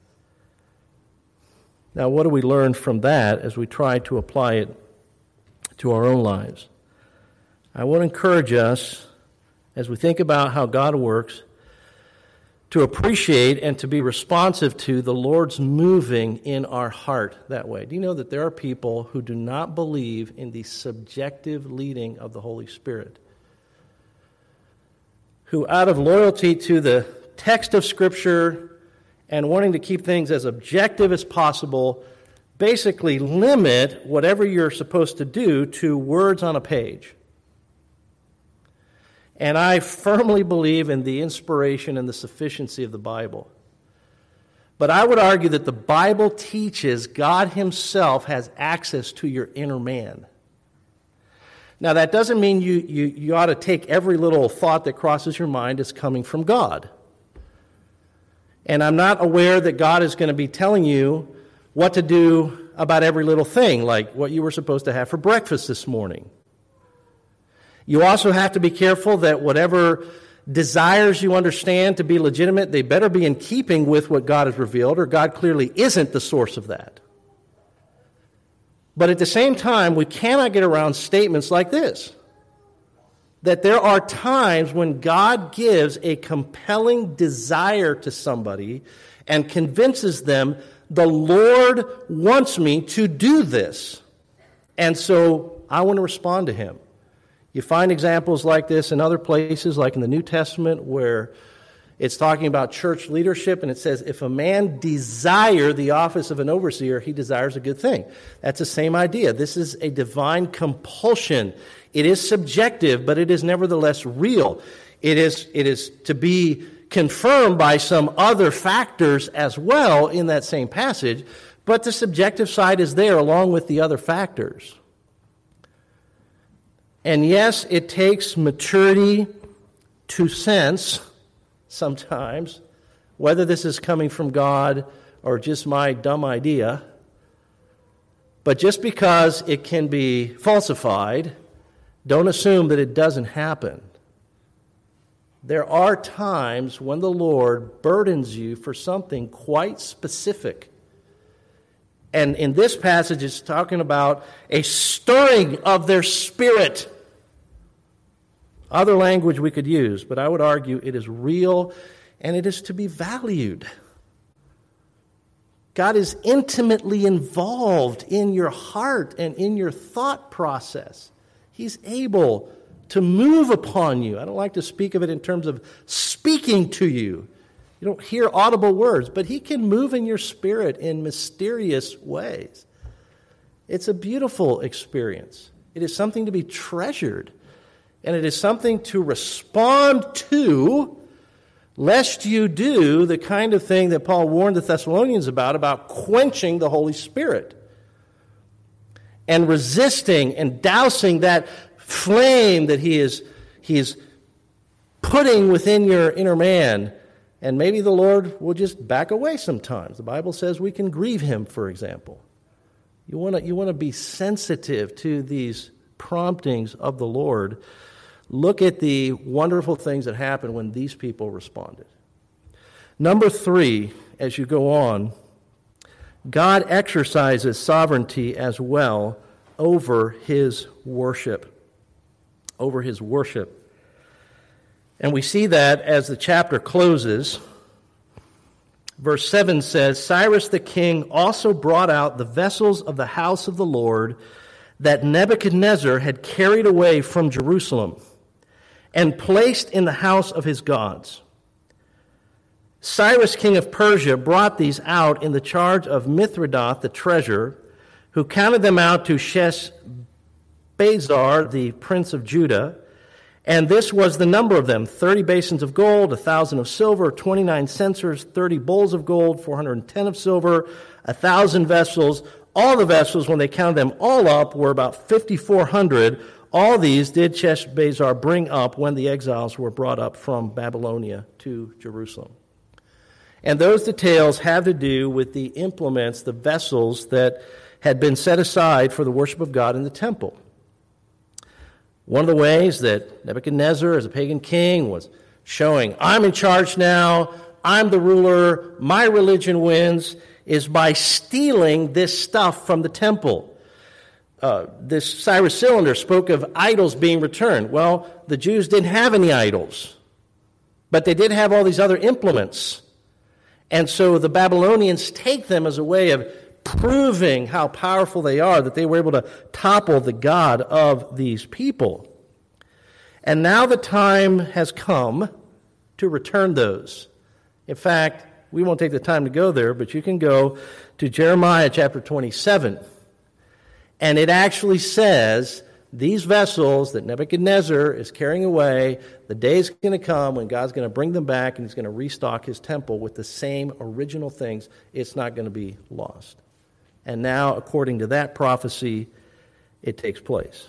Now, what do we learn from that as we try to apply it to our own lives? I want to encourage us, as we think about how God works, to appreciate and to be responsive to the Lord's moving in our heart that way. Do you know that there are people who do not believe in the subjective leading of the Holy Spirit, who out of loyalty to the text of Scripture and wanting to keep things as objective as possible, basically limit whatever you're supposed to do to words on a page? And I firmly believe in the inspiration and the sufficiency of the Bible. But I would argue that the Bible teaches God Himself has access to your inner man. Now, that doesn't mean you, you, you ought to take every little thought that crosses your mind as coming from God. And I'm not aware that God is going to be telling you what to do about every little thing, like what you were supposed to have for breakfast this morning. You also have to be careful that whatever desires you understand to be legitimate, they better be in keeping with what God has revealed, or God clearly isn't the source of that. But at the same time, we cannot get around statements like this, that there are times when God gives a compelling desire to somebody and convinces them, the Lord wants me to do this, and so I want to respond to Him. You find examples like this in other places, like in the New Testament, where it's talking about church leadership, and it says, if a man desire the office of an overseer, he desires a good thing. That's the same idea. This is a divine compulsion. It is subjective, but it is nevertheless real. It is, it is to be confirmed by some other factors as well in that same passage, but the subjective side is there along with the other factors. And yes, it takes maturity to sense sometimes whether this is coming from God or just my dumb idea. But just because it can be falsified, don't assume that it doesn't happen. There are times when the Lord burdens you for something quite specific. And in this passage, it's talking about a stirring of their spirit. Other language we could use, but I would argue it is real and it is to be valued. God is intimately involved in your heart and in your thought process. He's able to move upon you. I don't like to speak of it in terms of speaking to you. You don't hear audible words, but He can move in your spirit in mysterious ways. It's a beautiful experience. It is something to be treasured, and it is something to respond to lest you do the kind of thing that Paul warned the Thessalonians about, about quenching the Holy Spirit and resisting and dousing that flame that he is, he is putting within your inner man. And maybe the Lord will just back away sometimes. The Bible says we can grieve him, for example. You want to you want to be sensitive to these promptings of the Lord. Look at the wonderful things that happened when these people responded. Number three, as you go on, God exercises sovereignty as well over his worship. Over his worship. And we see that as the chapter closes. Verse seven says, Cyrus the king also brought out the vessels of the house of the Lord that Nebuchadnezzar had carried away from Jerusalem and placed in the house of his gods. Cyrus, king of Persia, brought these out in the charge of Mithridath, the treasurer, who counted them out to Sheshbazzar, the prince of Judah. And this was the number of them, thirty basins of gold, a thousand of silver, twenty-nine censers, thirty bowls of gold, four hundred ten of silver, a thousand vessels. All the vessels, when they counted them all up, were about fifty-four hundred. All these did Sheshbazzar bring up when the exiles were brought up from Babylonia to Jerusalem. And those details have to do with the implements, the vessels that had been set aside for the worship of God in the temple. One of the ways that Nebuchadnezzar, as a pagan king, was showing, I'm in charge now, I'm the ruler, my religion wins, is by stealing this stuff from the temple. Uh, this Cyrus Cylinder spoke of idols being returned. Well, the Jews didn't have any idols, but they did have all these other implements. And so the Babylonians take them as a way of proving how powerful they are, that they were able to topple the God of these people. And now the time has come to return those. In fact, we won't take the time to go there, but you can go to Jeremiah chapter twenty-seven. And it actually says, these vessels that Nebuchadnezzar is carrying away, the day is going to come when God's going to bring them back and he's going to restock his temple with the same original things. It's not going to be lost. And now, according to that prophecy, it takes place.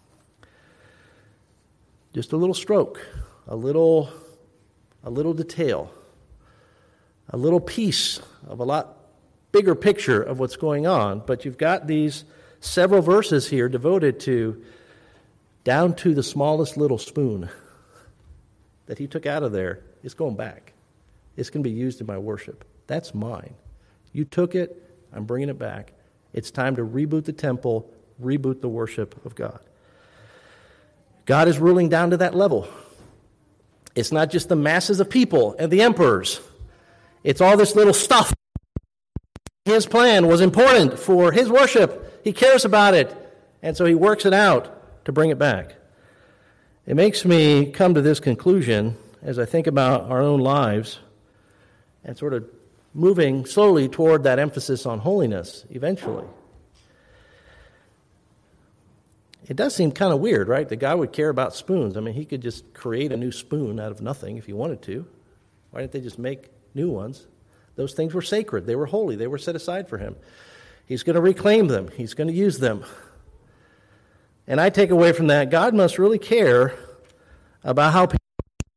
Just a little stroke, a little, a little detail, a little piece of a lot bigger picture of what's going on. But you've got these several verses here devoted to down to the smallest little spoon that he took out of there. It's going back. It's going to be used in my worship. That's mine. You took it. I'm bringing it back. It's time to reboot the temple, reboot the worship of God. God is ruling down to that level. It's not just the masses of people and the emperors. It's all this little stuff. His plan was important for his worship. He cares about it, and so he works it out to bring it back. It makes me come to this conclusion as I think about our own lives and sort of moving slowly toward that emphasis on holiness eventually. It does seem kind of weird, right? that God would care about spoons. I mean, he could just create a new spoon out of nothing if he wanted to. Why didn't they just make new ones? Those things were sacred. They were holy. They were set aside for him. He's going to reclaim them. He's going to use them. And I take away from that, God must really care about how people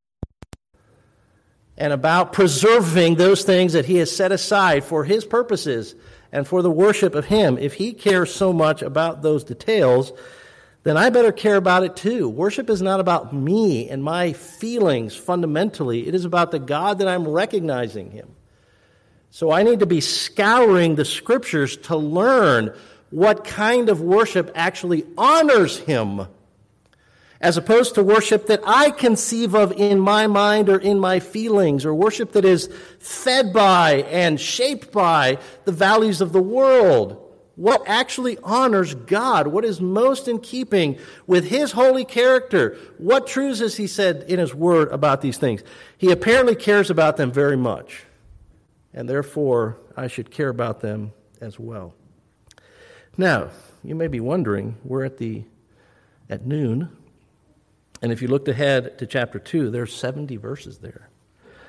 and about preserving those things that he has set aside for his purposes and for the worship of him. If he cares so much about those details, then I better care about it too. Worship is not about me and my feelings fundamentally. It is about the God that I'm recognizing him. So I need to be scouring the scriptures to learn what kind of worship actually honors him, as opposed to worship that I conceive of in my mind or in my feelings, or worship that is fed by and shaped by the values of the world. What actually honors God? What is most in keeping with his holy character? What truths has he said in his word about these things? He apparently cares about them very much. And therefore, I should care about them as well. Now, you may be wondering, we're at the at noon, and if you looked ahead to chapter two, there's seventy verses there.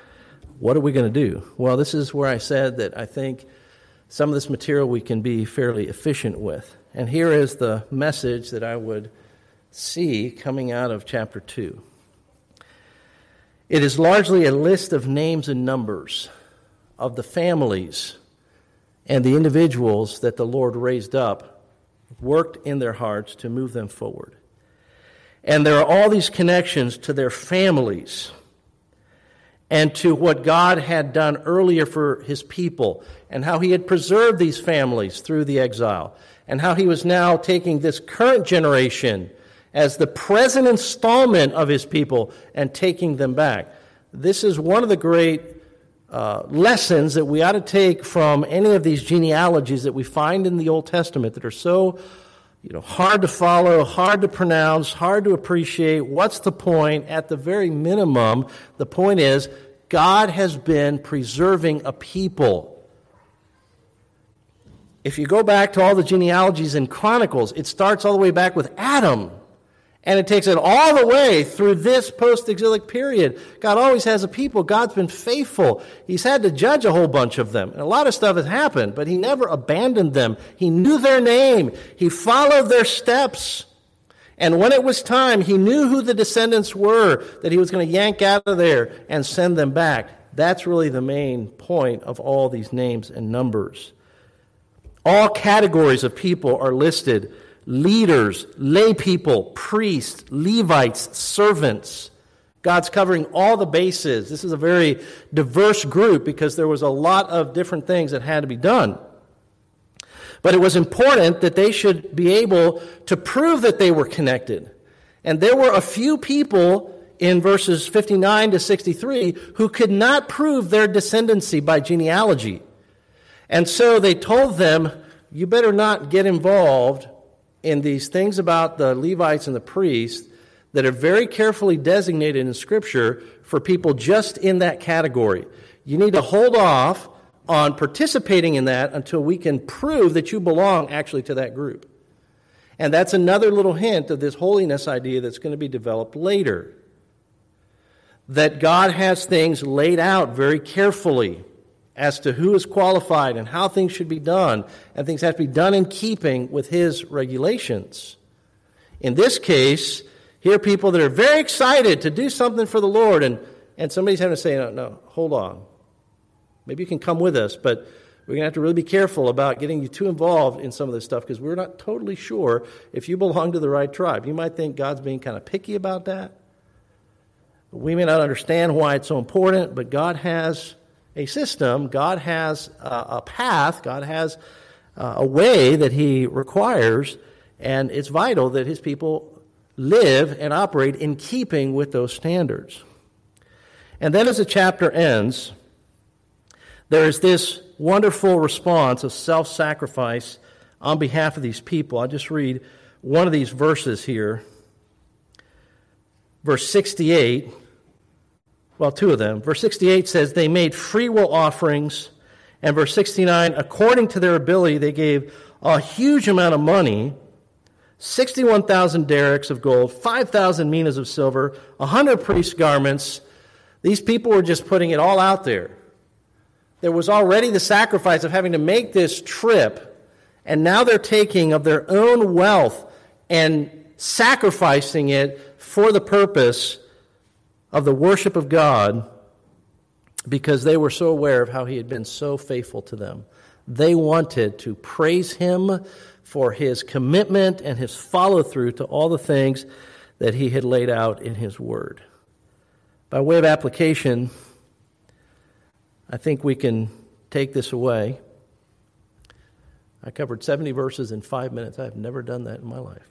what are we going to do? Well, this is where I said that I think some of this material we can be fairly efficient with. And here is the message that I would see coming out of chapter two. It is largely a list of names and numbers of the families and the individuals that the Lord raised up, worked in their hearts to move them forward. And there are all these connections to their families and to what God had done earlier for his people, and how he had preserved these families through the exile, and how he was now taking this current generation as the present installment of his people and taking them back. This is one of the great uh, lessons that we ought to take from any of these genealogies that we find in the Old Testament that are so you know, hard to follow, hard to pronounce, hard to appreciate. What's the point? At the very minimum, the point is God has been preserving a people. If you go back to all the genealogies in Chronicles, it starts all the way back with Adam. And it takes it all the way through this post-exilic period. God always has a people. God's been faithful. He's had to judge a whole bunch of them. And a lot of stuff has happened, but he never abandoned them. He knew their name. He followed their steps. And when it was time, he knew who the descendants were that he was going to yank out of there and send them back. That's really the main point of all these names and numbers. All categories of people are listed: leaders, lay people, priests, Levites, servants. God's covering all the bases. This is a very diverse group because there was a lot of different things that had to be done. But it was important that they should be able to prove that they were connected. And there were a few people in verses fifty-nine to sixty-three who could not prove their descendancy by genealogy. And so they told them, you better not get involved in these things about the Levites and the priests that are very carefully designated in Scripture for people just in that category. You need to hold off on participating in that until we can prove that you belong actually to that group. And that's another little hint of this holiness idea that's going to be developed later. That God has things laid out very carefully as to who is qualified and how things should be done, and things have to be done in keeping with his regulations. In this case, here are people that are very excited to do something for the Lord, and, and somebody's having to say, no, no, hold on. Maybe you can come with us, but we're going to have to really be careful about getting you too involved in some of this stuff because we're not totally sure if you belong to the right tribe. You might think God's being kind of picky about that. We may not understand why it's so important, but God has a system, God has a, a path, God has uh, a way that he requires, and it's vital that his people live and operate in keeping with those standards. And then as the chapter ends, there is this wonderful response of self-sacrifice on behalf of these people. I'll just read one of these verses here. Verse sixty-eight, well, two of them. Verse sixty-eight says, they made free will offerings. And verse sixty-nine, according to their ability, they gave a huge amount of money, sixty-one thousand derricks of gold, five thousand minas of silver, one hundred priest garments. These people were just putting it all out there. There was already the sacrifice of having to make this trip, and now they're taking of their own wealth and sacrificing it for the purpose of the worship of God because they were so aware of how he had been so faithful to them. They wanted to praise him for his commitment and his follow-through to all the things that he had laid out in his word. By way of application, I think we can take this away. I covered seventy verses in five minutes. I've never done that in my life.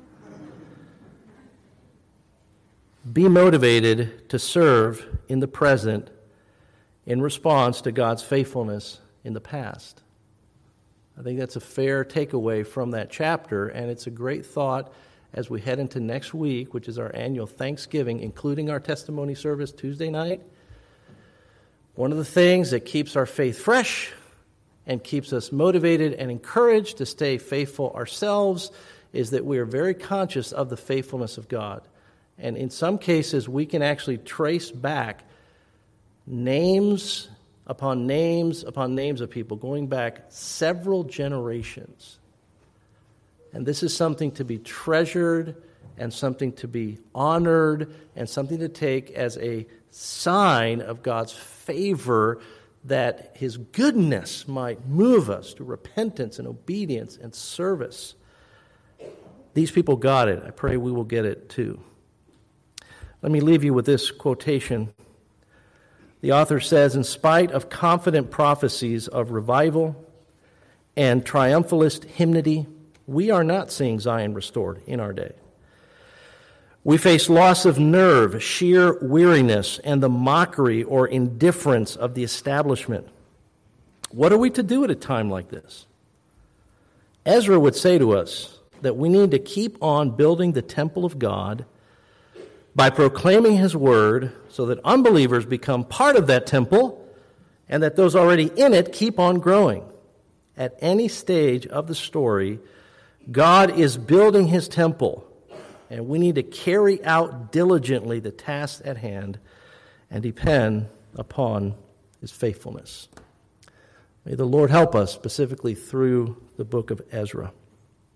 Be motivated to serve in the present in response to God's faithfulness in the past. I think that's a fair takeaway from that chapter, and it's a great thought as we head into next week, which is our annual Thanksgiving, including our testimony service Tuesday night. One of the things that keeps our faith fresh and keeps us motivated and encouraged to stay faithful ourselves is that we are very conscious of the faithfulness of God. And in some cases, we can actually trace back names upon names upon names of people going back several generations. And this is something to be treasured and something to be honored and something to take as a sign of God's favor, that his goodness might move us to repentance and obedience and service. These people got it. I pray we will get it too. Let me leave you with this quotation. The author says, in spite of confident prophecies of revival and triumphalist hymnody, we are not seeing Zion restored in our day. We face loss of nerve, sheer weariness, and the mockery or indifference of the establishment. What are we to do at a time like this? Ezra would say to us that we need to keep on building the temple of God by proclaiming his word so that unbelievers become part of that temple and that those already in it keep on growing. At any stage of the story, God is building his temple, and we need to carry out diligently the task at hand and depend upon his faithfulness. May the Lord help us, specifically through the book of Ezra.